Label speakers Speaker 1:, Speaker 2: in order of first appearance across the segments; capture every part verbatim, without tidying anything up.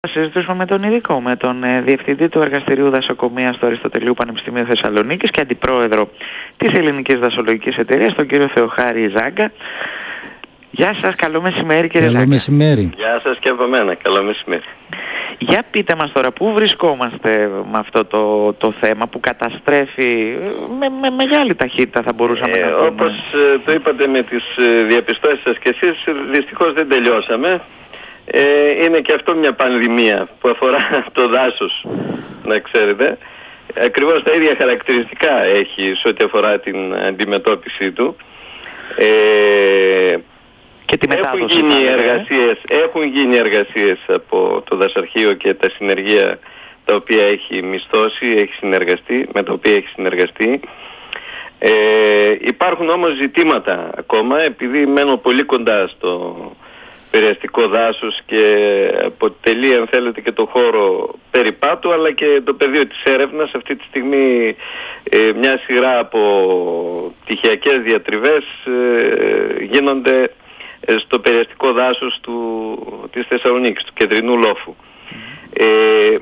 Speaker 1: Θα συζητήσουμε με τον ειδικό, με τον ε, Διευθυντή του Εργαστηρίου Δασοκομείας του Αριστοτελείου Πανεπιστημίου Θεσσαλονίκης και Αντιπρόεδρο της Ελληνικής Δασολογικής Εταιρείας, τον κύριο Θεοχάρη Ζάγκα. Γεια σας, καλό μεσημέρι κύριε Ζάγκα.
Speaker 2: Καλό μεσημέρι.
Speaker 3: Γεια σας και από μένα, καλό μεσημέρι.
Speaker 1: Για πείτε μας τώρα, πού βρισκόμαστε με αυτό το, το θέμα που καταστρέφει με, με μεγάλη ταχύτητα, θα μπορούσαμε
Speaker 3: ε,
Speaker 1: να πούμε.
Speaker 3: Όπως ε, το είπατε με τις ε, διαπιστώσεις σας και εσείς, δυστυχώς δεν τελειώσαμε. Ε, είναι και αυτό μια πανδημία που αφορά το δάσος, να ξέρετε. Ακριβώς τα ίδια χαρακτηριστικά έχει σε ό,τι αφορά την αντιμετώπιση του. Ε,
Speaker 1: και τη
Speaker 3: έχουν, γίνει εργασίες, έχουν γίνει εργασίες από το Δασαρχείο και τα συνεργεία τα οποία έχει μισθώσει, έχει συνεργαστεί, με τα οποία έχει συνεργαστεί. Ε, υπάρχουν όμως ζητήματα ακόμα, επειδή μένω πολύ κοντά στο περιαστικό δάσος και αποτελεί, αν θέλετε, και το χώρο περιπάτου, αλλά και το πεδίο της έρευνας. Αυτή τη στιγμή ε, μια σειρά από τυχιακές διατριβές ε, γίνονται ε, στο περιαστικό δάσος του, της Θεσσαλονίκης, του κεντρινού λόφου. Ε,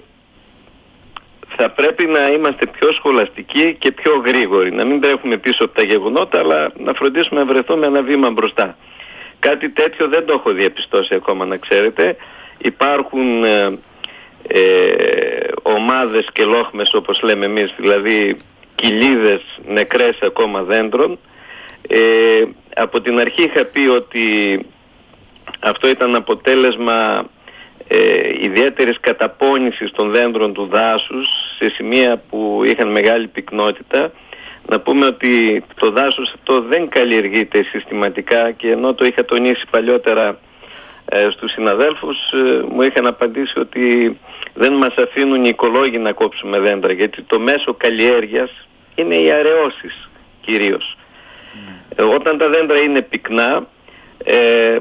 Speaker 3: θα πρέπει να είμαστε πιο σχολαστικοί και πιο γρήγοροι, να μην τρέχουμε πίσω από τα γεγονότα, αλλά να φροντίσουμε να βρεθούμε ένα βήμα μπροστά. Κάτι τέτοιο δεν το έχω διαπιστώσει ακόμα, να ξέρετε. Υπάρχουν ε, ε, ομάδες και λόχμες, όπως λέμε εμείς, δηλαδή κοιλίδες νεκρές ακόμα δέντρων. Ε, από την αρχή είχα πει ότι αυτό ήταν αποτέλεσμα ε, ιδιαίτερης καταπώνησης των δέντρων του δάσους σε σημεία που είχαν μεγάλη πυκνότητα. Να πούμε ότι το δάσος αυτό δεν καλλιεργείται συστηματικά, και ενώ το είχα τονίσει παλιότερα ε, στους συναδέλφους, ε, μου είχαν απαντήσει ότι δεν μας αφήνουν οι οικολόγοι να κόψουμε δέντρα, γιατί το μέσο καλλιέργειας είναι οι αραιώσεις κυρίως. Mm. Ε, όταν τα δέντρα είναι πυκνά, ε,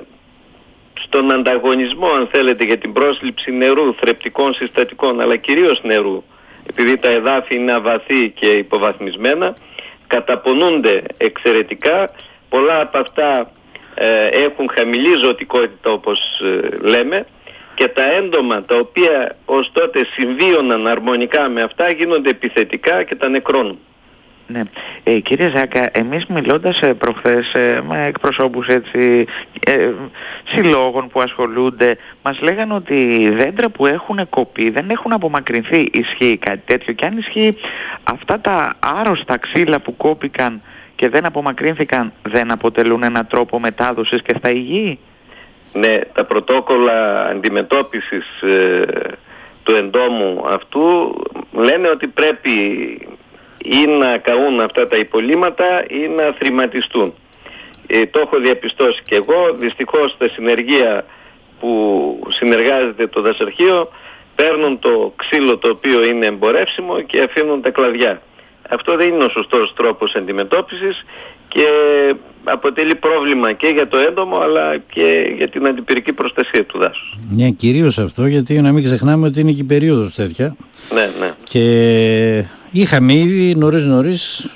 Speaker 3: στον ανταγωνισμό, αν θέλετε, για την πρόσληψη νερού, θρεπτικών συστατικών, αλλά κυρίως νερού, επειδή τα εδάφη είναι αβαθή και υποβαθμισμένα, καταπονούνται εξαιρετικά. Πολλά από αυτά ε, έχουν χαμηλή ζωτικότητα, όπως ε, λέμε, και τα έντομα τα οποία ως τότε συμβίωναν αρμονικά με αυτά γίνονται επιθετικά και τα νεκρώνουν.
Speaker 1: Ναι. Ε, κύριε Ζάκα, εμείς μιλώντας ε, προχθές ε, με εκπροσώπους έτσι, ε, συλλόγων που ασχολούνται, μας λέγανε ότι δέντρα που έχουν κοπεί δεν έχουν απομακρυνθεί. Ισχύει κάτι τέτοιο? Και αν ισχύει, αυτά τα άρρωστα ξύλα που κόπηκαν και δεν απομακρύνθηκαν δεν αποτελούν έναν τρόπο μετάδοσης και στα υγιή?
Speaker 3: Ναι, τα πρωτόκολλα αντιμετώπισης ε, του εντόμου αυτού λένε ότι πρέπει ή να καούν αυτά τα υπολείμματα ή να θρηματιστούν. Ε, το έχω διαπιστώσει και εγώ. Δυστυχώς τα συνεργεία που συνεργάζεται το Δασαρχείο παίρνουν το ξύλο το οποίο είναι εμπορεύσιμο και αφήνουν τα κλαδιά. Αυτό δεν είναι ο σωστός τρόπος αντιμετώπισης και αποτελεί πρόβλημα και για το έντομο αλλά και για την αντιπυρική προστασία του δάσους.
Speaker 2: Ναι, κυρίως αυτό, γιατί να μην ξεχνάμε ότι είναι και η περίοδος τέτοια.
Speaker 3: Ναι, ναι.
Speaker 2: Και είχαμε ήδη νωρίς νωρίς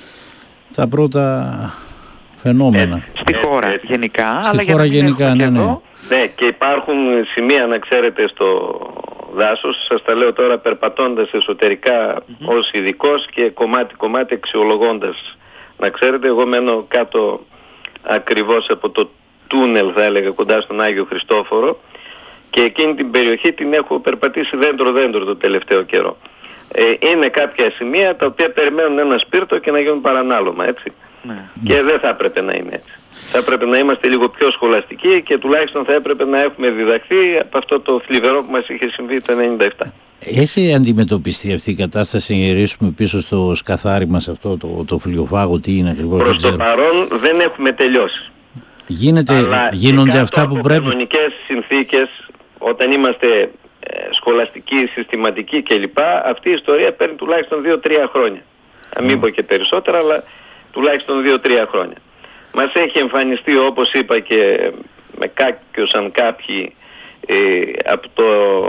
Speaker 2: τα πρώτα φαινόμενα.
Speaker 1: Ε, στη χώρα ε, γενικά,
Speaker 2: στη
Speaker 1: αλλά
Speaker 2: χώρα
Speaker 1: για να μην
Speaker 2: γενικά, ναι, ναι.
Speaker 3: Εδώ, ναι, και υπάρχουν σημεία, να ξέρετε, στο δάσος, σας τα λέω τώρα περπατώντας εσωτερικά mm-hmm. ως ειδικός και κομμάτι-κομμάτι αξιολογώντας. Να ξέρετε, εγώ μένω κάτω ακριβώς από το τούνελ, θα έλεγα, κοντά στον Άγιο Χριστόφορο, και εκείνη την περιοχή την έχω περπατήσει δέντρο-δέντρο το τελευταίο καιρό. Ε, είναι κάποια σημεία τα οποία περιμένουν ένα σπίρτο και να γίνουν παρανάλωμα, έτσι. Ναι. Και δεν θα έπρεπε να είναι έτσι. Θα έπρεπε να είμαστε λίγο πιο σχολαστικοί και τουλάχιστον θα έπρεπε να έχουμε διδαχθεί από αυτό το θλιβερό που μας είχε συμβεί το ενενήντα επτά.
Speaker 2: Έχει αντιμετωπιστεί αυτή η κατάσταση, γυρίσουμε πίσω στο σκαθάρι μας αυτό, το, το φλοιοφάγο, τι είναι ακριβώς?
Speaker 3: Προς το παρόν δεν έχουμε τελειώσει.
Speaker 2: Γίνεται,
Speaker 3: αλλά
Speaker 2: γίνονται αυτά που πρέπει.
Speaker 3: Σε κανονικές συνθήκες, όταν είμαστε ε, σχολαστικοί, συστηματικοί κλπ, αυτή η ιστορία παίρνει τουλάχιστον δύο τρία χρόνια. Mm. Να μην πω και περισσότερα, αλλά τουλάχιστον δύο τρία χρόνια. Μας έχει εμφανιστεί, όπως είπα, και με κάκιωσαν κάποιοι ε, από το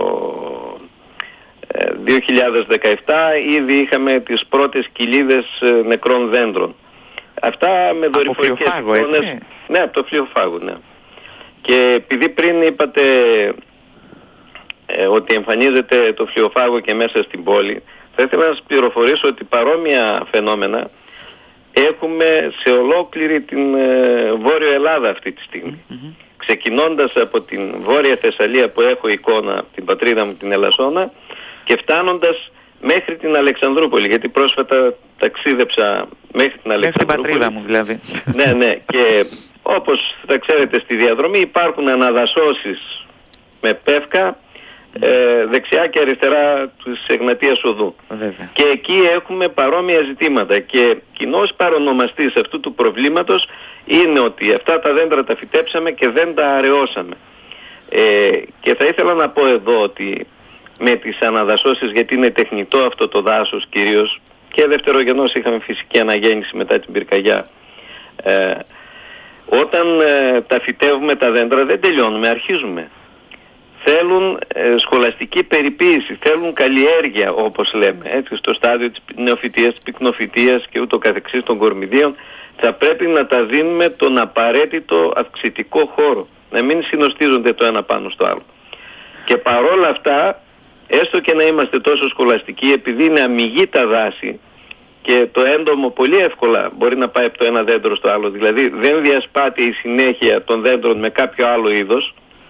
Speaker 3: ε, δύο χιλιάδες δεκαεπτά ήδη είχαμε τις πρώτες κοιλίδες ε, νεκρών δέντρων. Αυτά με δορυφορικές εικόνες. Ναι, από το φλοιοφάγο, ναι. Και επειδή πριν είπατε ε, ε, ότι εμφανίζεται το φλοιοφάγο και μέσα στην πόλη, θα ήθελα να σας πληροφορήσω ότι παρόμοια φαινόμενα έχουμε σε ολόκληρη την ε, Βόρειο Ελλάδα αυτή τη στιγμή. Mm-hmm. Ξεκινώντας από την Βόρεια Θεσσαλία που έχω εικόνα, την πατρίδα μου την Ελασσόνα, και φτάνοντας μέχρι την Αλεξανδρούπολη, γιατί πρόσφατα ταξίδεψα μέχρι την Αλεξανδρούπολη.
Speaker 1: Μέχρι την πατρίδα μου δηλαδή.
Speaker 3: Ναι, ναι, και όπως θα ξέρετε στη διαδρομή υπάρχουν αναδασώσεις με πεύκα, ε, δεξιά και αριστερά της Εγνατίας Οδού.
Speaker 1: Βέβαια.
Speaker 3: Και εκεί έχουμε παρόμοια ζητήματα και κοινός παρονομαστής αυτού του προβλήματος είναι ότι αυτά τα δέντρα τα φυτέψαμε και δεν τα αραιώσαμε. Ε, και θα ήθελα να πω εδώ ότι με τις αναδασώσεις, γιατί είναι τεχνητό αυτό το δάσος κυρίως, και δευτερογενώς είχαμε φυσική αναγέννηση μετά την πυρκαγιά, ε, όταν ε, τα φυτεύουμε τα δέντρα δεν τελειώνουμε, αρχίζουμε. Θέλουν ε, σχολαστική περιποίηση, θέλουν καλλιέργεια όπως λέμε, έτσι, στο στάδιο της νεοφυτείας, της πυκνοφυτείας και ούτω καθεξής των κορμιδίων, θα πρέπει να τα δίνουμε τον απαραίτητο αυξητικό χώρο, να μην συνοστίζονται το ένα πάνω στο άλλο. Και παρόλα αυτά, έστω και να είμαστε τόσο σχολαστικοί, επειδή είναι αμυγή τα δάση και το έντομο πολύ εύκολα μπορεί να πάει από το ένα δέντρο στο άλλο, δηλαδή δεν διασπάται η συνέχεια των δέντρων με κάποιο άλλο είδος.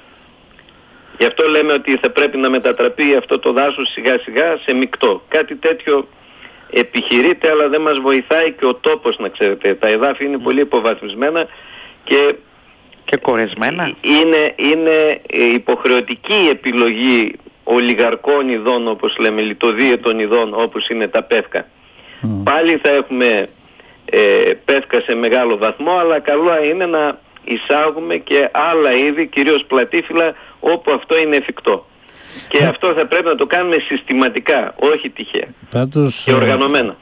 Speaker 3: Γι' αυτό λέμε ότι θα πρέπει να μετατραπεί αυτό το δάσος σιγά σιγά σε μεικτό. Κάτι τέτοιο επιχειρείται, αλλά δεν μας βοηθάει και ο τόπος, να ξέρετε. Τα εδάφη είναι πολύ υποβαθμισμένα και,
Speaker 1: και κορεσμένα.
Speaker 3: Είναι, είναι υποχρεωτική επιλογή ολιγαρκών ειδών, όπως λέμε, λιτοδίαιτων ειδών, όπως είναι τα πεύκα. Mm. Πάλι θα έχουμε ε, πεύκα σε μεγάλο βαθμό, αλλά καλό είναι να εισάγουμε και άλλα είδη, κυρίως πλατήφυλλα, όπου αυτό είναι εφικτό. Και ε, αυτό θα πρέπει να το κάνουμε συστηματικά, όχι τυχαία.
Speaker 2: Πάντως,
Speaker 3: και οργανωμένα.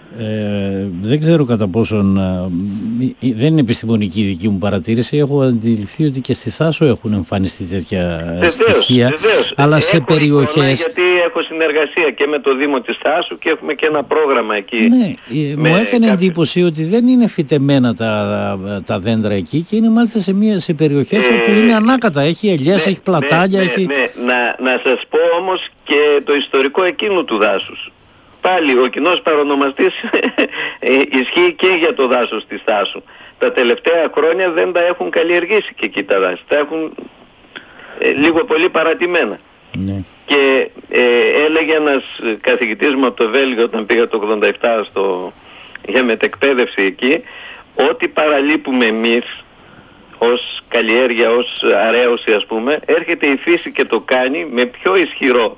Speaker 2: Ε, δεν ξέρω κατά πόσον, ε, δεν είναι επιστημονική η δική μου παρατήρηση, έχω αντιληφθεί ότι και στη Θάσο έχουν εμφανιστεί τέτοια βεβαίως, στοιχεία,
Speaker 3: βεβαίως.
Speaker 2: αλλά έχω σε περιοχές... Εικόνα,
Speaker 3: γιατί έχω συνεργασία και με το Δήμο της Θάσου και έχουμε και ένα πρόγραμμα εκεί.
Speaker 2: Ναι, μου έκανε κάποιες... εντύπωση ότι δεν είναι φυτεμένα τα, τα δέντρα εκεί και είναι μάλιστα σε, μια, σε περιοχές ε, όπου είναι ανάκατα, έχει ελιές, ναι, έχει πλατάνια,
Speaker 3: ναι,
Speaker 2: έχει...
Speaker 3: Ναι, ναι. Να, να σας πω όμως και το ιστορικό εκείνου του δάσους. Πάλι ο κοινός παρονομαστής ισχύει και για το δάσος της Θάσου. Τα τελευταία χρόνια δεν τα έχουν καλλιεργήσει και εκεί τα δάση. Τα έχουν ε, λίγο πολύ παρατημένα. Ναι. Και ε, έλεγε ένας καθηγητής μου από το Βέλγιο όταν πήγα το ογδόντα επτά στο, για μετεκπαίδευση εκεί, ότι παραλείπουμε εμείς ως καλλιέργεια, ως αρέωση ας πούμε, έρχεται η φύση και το κάνει με πιο ισχυρό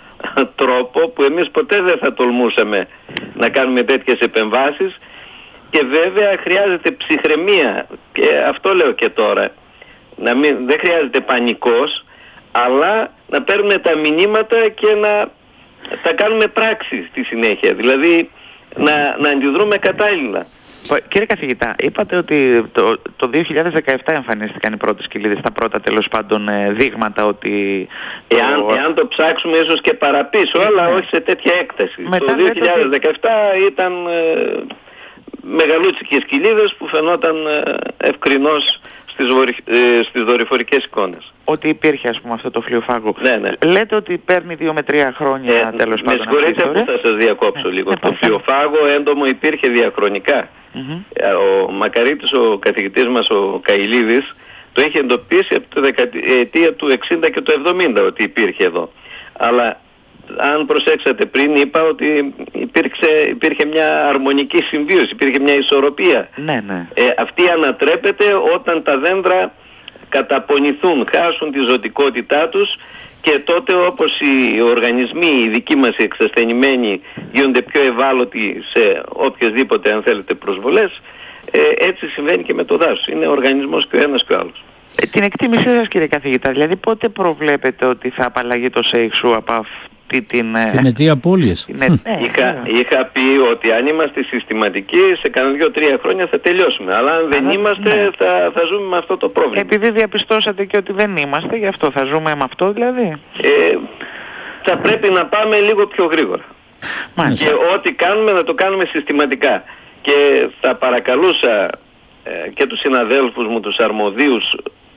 Speaker 3: τρόπο που εμείς ποτέ δεν θα τολμούσαμε να κάνουμε τέτοιες επεμβάσεις, και βέβαια χρειάζεται ψυχραιμία, και αυτό λέω και τώρα, να μην, δεν χρειάζεται πανικός, αλλά να παίρνουμε τα μηνύματα και να τα κάνουμε πράξη στη συνέχεια, δηλαδή να, να αντιδρούμε κατάλληλα.
Speaker 1: Κύριε καθηγητά, είπατε ότι το, το δύο χιλιάδες δεκαεπτά εμφανίστηκαν οι πρώτες κοιλίδες, τα πρώτα τέλος πάντων δείγματα ότι...
Speaker 3: Εάν, το... εάν το ψάξουμε ίσως και παραπίσω, αλλά όχι σε τέτοια έκταση. Μετά το δύο χιλιάδες δεκαεπτά ότι... ήταν ε, μεγαλούτσικες κοιλίδες που φαινόταν ε, ευκρινώς στις, βορυ... ε, στις δορυφορικές εικόνες.
Speaker 1: Ότι υπήρχε ας πούμε αυτό το φλοιοφάγο.
Speaker 3: Ναι, ναι.
Speaker 1: Λέτε ότι παίρνει δύο με τρία χρόνια ε, τέλος πάντων.
Speaker 3: Με συγχωρείτε που θα σας διακόψω ε, λίγο. Ε, το φλοιοφάγο έντομο υπήρχε διαχρονικά. Mm-hmm. Ο Μακαρίτης, ο καθηγητής μας, ο Καηλίδης, το είχε εντοπίσει από τη δεκαετία του εξήντα και του εβδομήντα ότι υπήρχε εδώ. Αλλά αν προσέξατε πριν είπα ότι υπήρξε, υπήρχε μια αρμονική συμβίωση, υπήρχε μια ισορροπία.
Speaker 1: Ναι, ναι.
Speaker 3: Ε, αυτή ανατρέπεται όταν τα δέντρα καταπονηθούν, χάσουν τη ζωτικότητά τους, και τότε όπως οι οργανισμοί, οι δικοί μας οι εξασθενημένοι, γίνονται πιο ευάλωτοι σε οποιασδήποτε αν θέλετε προσβολές, ε, έτσι συμβαίνει και με το δάσος. Είναι ο οργανισμός και ο ένας και ο άλλος.
Speaker 1: Ε, την εκτίμησή σας κύριε καθηγητά, δηλαδή πότε προβλέπετε ότι θα απαλλαγεί το ΣΕΙΧΣΟΥ από αυτή την...
Speaker 2: Την αιτία απώλειες.
Speaker 3: Ναι, είχα, είχα πει ότι αν είμαστε συστηματικοί σε κανένα δύο-τρία χρόνια θα τελειώσουμε. Αλλά αν δεν Αλλά, είμαστε ναι. θα, θα ζούμε με αυτό το πρόβλημα.
Speaker 1: Επειδή διαπιστώσατε και ότι δεν είμαστε, γι' αυτό θα ζούμε με αυτό δηλαδή.
Speaker 3: Ε, θα πρέπει να πάμε λίγο πιο γρήγορα. Μάλιστα. Και ό,τι κάνουμε να το κάνουμε συστηματικά. Και θα παρακαλούσα ε, και τους συναδέλφους μου, τους αρμοδίους,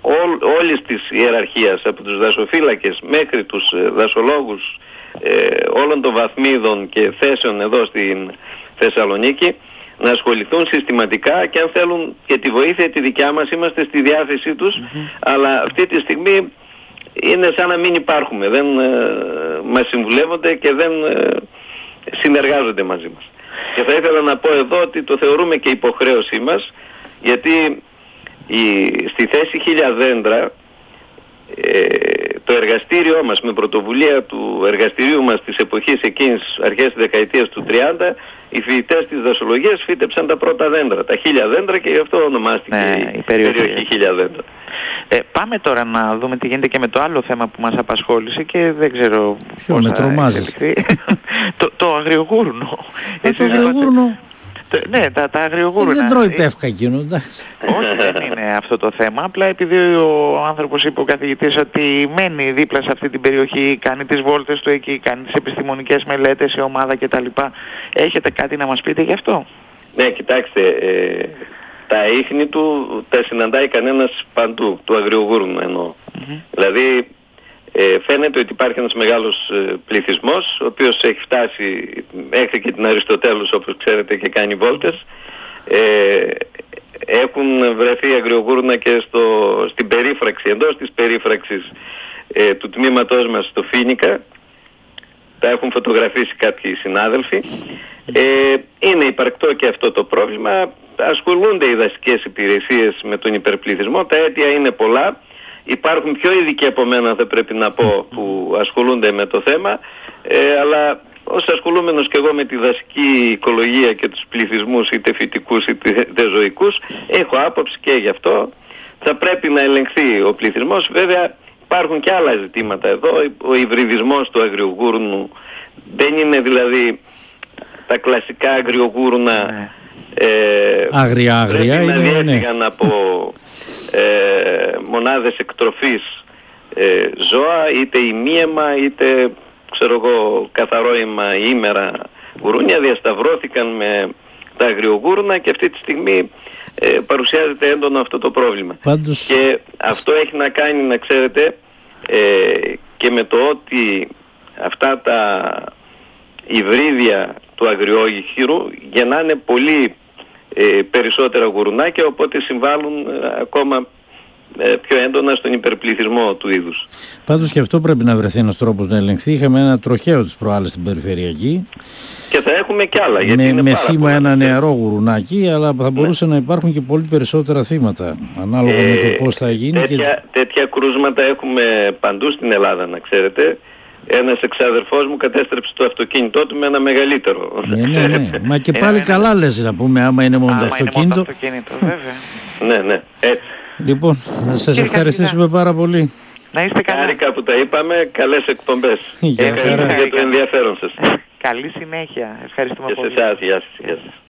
Speaker 3: ό, όλης της ιεραρχίας, από τους δασοφύλακες μέχρι τους ε, δασολόγους ε, όλων των βαθμίδων και θέσεων εδώ στην Θεσσαλονίκη, να ασχοληθούν συστηματικά, και αν θέλουν και τη βοήθεια τη δικιά μας είμαστε στη διάθεσή τους, mm-hmm. αλλά αυτή τη στιγμή είναι σαν να μην υπάρχουμε, δεν ε, μας συμβουλεύονται και δεν ε, συνεργάζονται μαζί μας. Και θα ήθελα να πω εδώ ότι το θεωρούμε και υποχρέωσή μας, γιατί η, στη θέση χίλια δέντρα ε, το εργαστήριό μας, με πρωτοβουλία του εργαστηρίου μας της εποχής εκείνης, αρχές της δεκαετίας του τριάντα, οι φοιτητές της δασολογίας φύτεψαν τα πρώτα δέντρα, τα χίλια δέντρα, και γι' αυτό ονομάστηκε ναι, η περιοχή, περιοχή χίλια δέντρα.
Speaker 1: Ε, πάμε τώρα να δούμε τι γίνεται και με το άλλο θέμα που μας απασχόλησε και δεν ξέρω
Speaker 2: ποιο με τρομάζεις.
Speaker 1: το, το αγριογούρνο.
Speaker 2: Ε, το αγριογούρνο.
Speaker 1: Ναι, τα, τα αγριογούρνα.
Speaker 2: Δεν τρώει πεύκα εκείνο, εντάξει.
Speaker 1: Όχι, δεν είναι αυτό το θέμα. Απλά επειδή ο άνθρωπος είπε, ο καθηγητής, ότι μένει δίπλα σε αυτή την περιοχή, κάνει τις βόλτες του εκεί, κάνει τις επιστημονικές μελέτες σε ομάδα κτλ. Έχετε κάτι να μας πείτε γι' αυτό?
Speaker 3: Ναι, κοιτάξτε, ε, τα ίχνη του τα συναντάει κανένας παντού, του αγριογούρνου εννοώ. Mm-hmm. Δηλαδή, Ε, φαίνεται ότι υπάρχει ένας μεγάλος ε, πληθυσμός, ο οποίος έχει φτάσει μέχρι και την Αριστοτέλους, όπως ξέρετε, και κάνει βόλτες. Ε, έχουν βρεθεί αγριογούρνα και στο, στην περίφραξη, εντός της περίφραξης ε, του τμήματός μας στο Φίνικα. Τα έχουν φωτογραφίσει κάποιοι συνάδελφοι. Ε, είναι υπαρκτό και αυτό το πρόβλημα. Ασχολούνται οι δασικές υπηρεσίες με τον υπερπληθυσμό. Τα αίτια είναι πολλά. Υπάρχουν πιο ειδικοί από μένα, θα πρέπει να πω, που ασχολούνται με το θέμα, ε, αλλά ως ασχολούμενος και εγώ με τη δασική οικολογία και τους πληθυσμούς, είτε φυτικούς είτε ζωικούς, έχω άποψη και γι' αυτό. Θα πρέπει να ελεγχθεί ο πληθυσμός. Βέβαια υπάρχουν και άλλα ζητήματα εδώ. Ο υβριδισμός του αγριογούρνου δεν είναι δηλαδή τα κλασικά αγριογούρνα, ε,
Speaker 2: άγρια, άγρια,
Speaker 3: πρέπει
Speaker 2: είναι,
Speaker 3: να διέφυγαν ναι. από ε, μονάδες εκτροφής ε, ζώα, είτε ημίαιμα είτε ξέρω εγώ καθαρόημα ήμερα γουρούνια, διασταυρώθηκαν με τα αγριογούρνα και αυτή τη στιγμή ε, παρουσιάζεται έντονο αυτό το πρόβλημα.
Speaker 2: Πάντως...
Speaker 3: Και αυτό έχει να κάνει, να ξέρετε, ε, και με το ότι αυτά τα υβρίδια του αγριόγυχυρου γεννάνε πολύ ε, περισσότερα γουρουνάκια, οπότε συμβάλλουν ε, ακόμα ε, πιο έντονα στον υπερπληθυσμό του είδους.
Speaker 2: Πάντως και αυτό πρέπει να βρεθεί ένας τρόπος να ελεγχθεί. Είχαμε ένα τροχαίο τις προάλλες στην περιφερειακή.
Speaker 3: Και θα έχουμε κι άλλα. Γιατί
Speaker 2: με
Speaker 3: είναι
Speaker 2: με
Speaker 3: πάρα
Speaker 2: θύμα ένα
Speaker 3: πολλά.
Speaker 2: νεαρό γουρουνάκι, αλλά θα μπορούσε ναι. να υπάρχουν και πολύ περισσότερα θύματα, ανάλογα ε, με το πώς θα γίνει.
Speaker 3: Τέτοια, και... τέτοια κρούσματα έχουμε παντού στην Ελλάδα, να ξέρετε. Ένας εξαδερφός μου κατέστρεψε το αυτοκίνητό του με ένα μεγαλύτερο.
Speaker 2: Ναι, ναι, ναι. Μα και πάλι καλά λες να πούμε, άμα είναι μόνο
Speaker 1: άμα
Speaker 2: το αυτοκίνητο.
Speaker 1: Είναι μόνο το αυτοκίνητο, βέβαια.
Speaker 3: Ναι, ναι, έτσι.
Speaker 2: Λοιπόν, να σας ευχαριστήσουμε πάρα πολύ.
Speaker 1: Να είστε καλά.
Speaker 3: Χάρηκα που τα είπαμε, καλές εκπομπές.
Speaker 2: Για
Speaker 3: Ευχαριστώ για το ενδιαφέρον σας.
Speaker 1: Καλή συνέχεια. Ευχαριστούμε
Speaker 3: και
Speaker 1: πολύ.
Speaker 3: Και σε εσάς, γεια σας. Γεια σας.